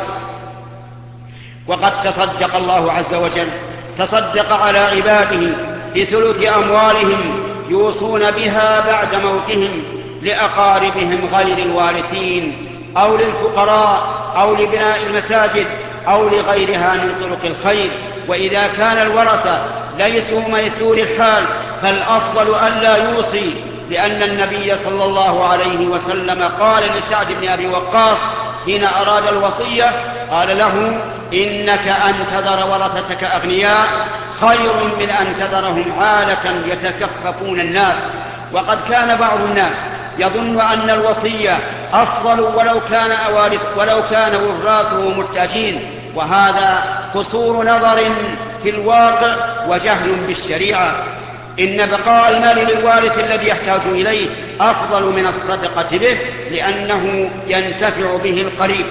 وقد تصدق الله عز وجل تصدق على عباده بثلث أموالهم يوصون بها بعد موتهم لأقاربهم غير الوارثين، أو للفقراء، أو لبناء المساجد، أو لغيرها من طرق الخير. وإذا كان الورثة ليسوا ميسور الحال فالأفضل ألا يوصي، لأن النبي صلى الله عليه وسلم قال لسعد بن أبي وقاص حين أراد الوصية، قال له: إنك أن تذر ورثتك أغنياء خير من أن تذرهم عالة يتكففون الناس. وقد كان بعض الناس يظن أن الوصية أفضل ولو كان أوارث ولو كان وراثه محتاجين، وهذا قصور نظر في الواقع وجهل بالشريعة. إن بقاء المال للوارث الذي يحتاج إليه أفضل من الصدقة به، لأنه ينتفع به القريب.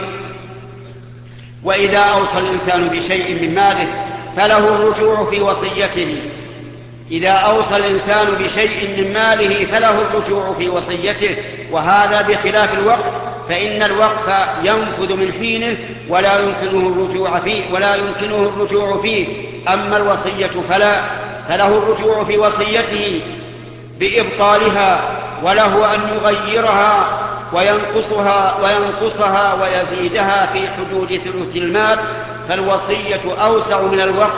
وإذا أوصى الإنسان بشيء من ماله فله الرجوع في وصيته إذا أوصى الإنسان بشيء من ماله فله الرجوع في وصيته، وهذا بخلاف الوقف، فإن الوقف ينفذ من حينه ولا يمكنه الرجوع فيه ولا يمكنه الرجوع فيه أما الوصية فلا، فله الرجوع في وصيته بإبطالها، وله أن يغيرها وينقصها وينقصها ويزيدها في حدود ثلث المال، فالوصية أوسع من الوقف،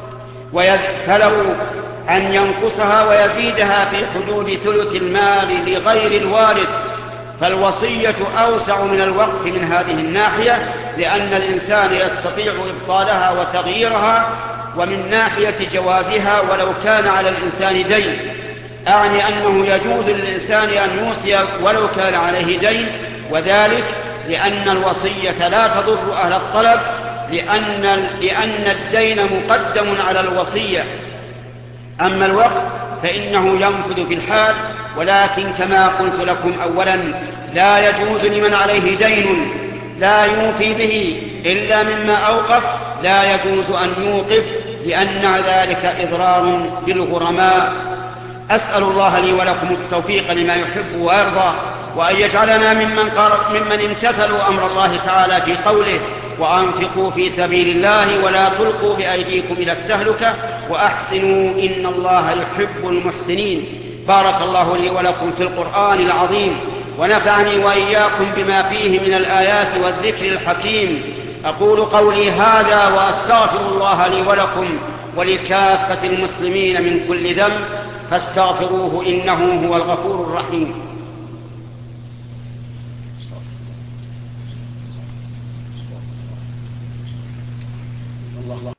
فله أن ينقصها ويزيدها في حدود ثلث المال لغير الوارث، فالوصية أوسع من الوقف من هذه الناحية، لأن الإنسان يستطيع إبطالها وتغييرها، ومن ناحية جوازها ولو كان على الإنسان دين، أعني أنه يجوز للإنسان أن يوصي ولو كان عليه دين، وذلك لأن الوصية لا تضر أهل الطلب، لأن, لأن الدين مقدم على الوصية. أما الوقف فإنه ينفذ في الحال، ولكن كما قلت لكم أولا لا يجوز لمن عليه دين لا يوفي به إلا مما أوقف، لا يجوز أن يوقف، لأن ذلك إضرار بالغرماء. أسأل الله لي ولكم التوفيق لما يحب ويرضى، وأن يجعلنا ممن, ممن امتثلوا أمر الله تعالى في قوله: وأنفقوا في سبيل الله ولا تلقوا بأيديكم إلى التهلكة وأحسنوا إن الله يحب المحسنين. بارك الله لي ولكم في القرآن العظيم، ونفعني وإياكم بما فيه من الآيات والذكر الحكيم. أقول قولي هذا وأستغفر الله لي ولكم ولكافة المسلمين من كل ذنب، فاستغفروه إنه هو الغفور الرحيم.